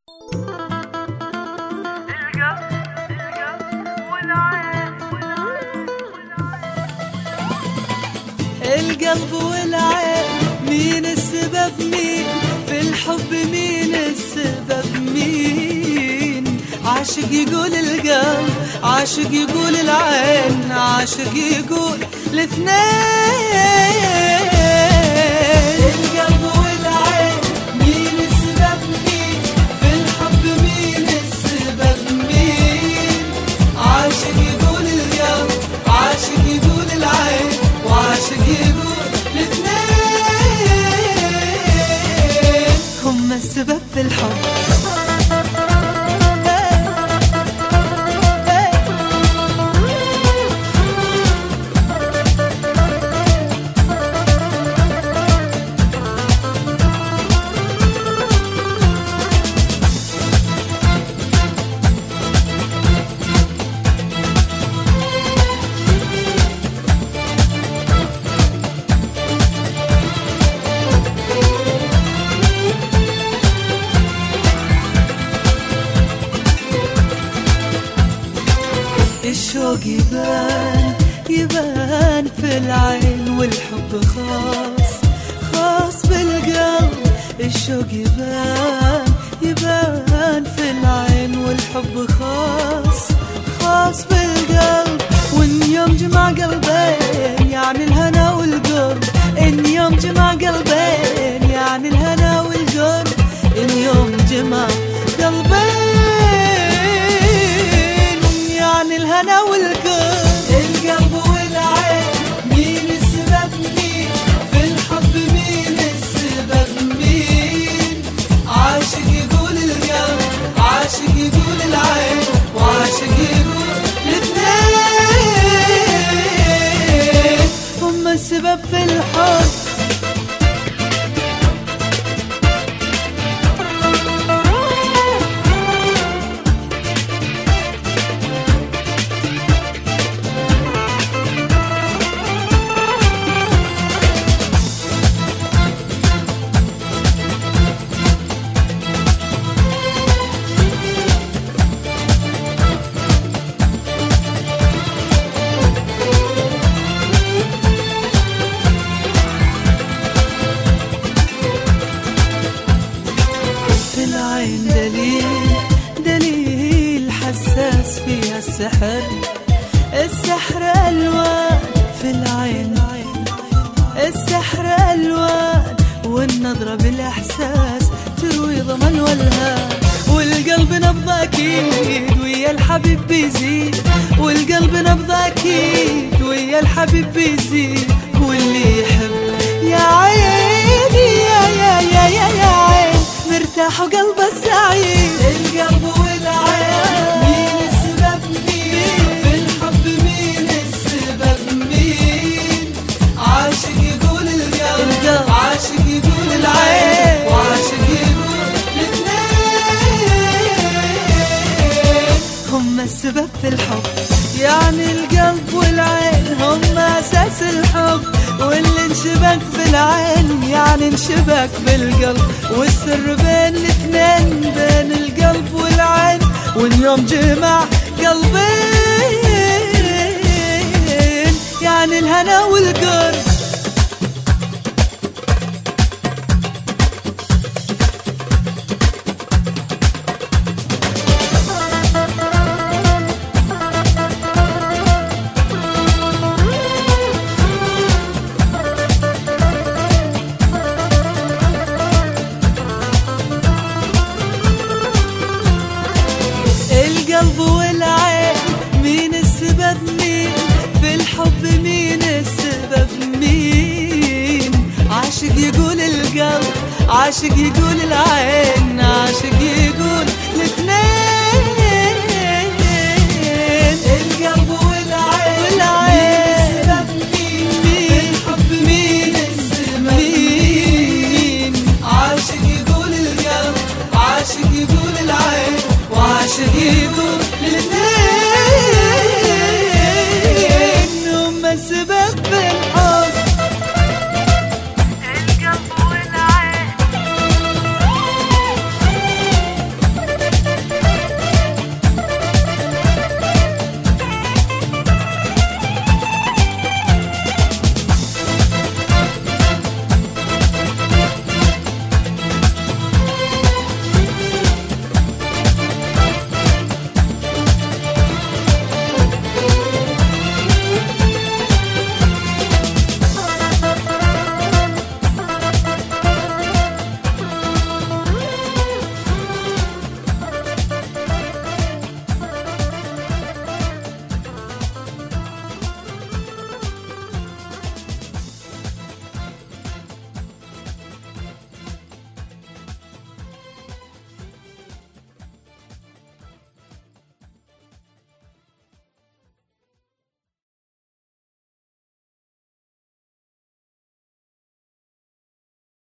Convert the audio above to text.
القلب والعين، مين السبب؟ مين في الحب؟ مين السبب؟ مين؟ عاشق يقول القلب، عاشق يقول العين، عاشق يقول الاثنين. القلب والعين، مين السبب؟ مين في الحب؟ مين السبب؟ مين؟ عاشق يقول القلب، عاشق يقول العين، وعاشق يقول الاثنين. هم السبب في الحب. الشوق يبان، يبان في العين، والحب خاص، خاص بالقلب. الشوق يبان، يبان في العين، والحب خاص، خاص بالقلب. وإن يوم جمع قلبين يعني الهنا والقرب، إن يوم جمع قلبين يعني الهنا والقرب، إن يوم جمع قلبين الهنا والقرب. القلب والعين، مين السبب؟ مين في الحب؟ مين السبب؟ مين؟ عاشق يقول القلب، عاشق يقول العين، وعاشق يقول الاثنين. هم السبب في الحب. دليل، دليل حساس فيها السحر، السحر ألوان في العين، السحر ألوان، والنظرة بالإحساس تروي ضمن والهام. والقلب نبض أكيد ويا الحبيب بيزيد، والقلب نبض أكيد ويا الحبيب بيزيد. واللي يحب يا عيني يا عين مرتاح وقلبه سعيد. القلب والعين، مين السبب؟ مين في الحب؟ مين السبب؟ مين؟ عاشق يقول القلب، عاشق يقول العين، وعاشق يقول الاثنين. هم السبب في الحب، يعني القلب والعين هم أساس الحب. واللي انشبك بالعين يعني انشبك بالقلب، والسر بين الاثنين، بين القلب والعين. واليوم جمع قلبين يعني الهنا والقرب. القلب والعين، مين السبب؟ مين في الحب؟ مين السبب؟ مين؟ عاشق يقول القلب، عاشق يقول العين، عاشق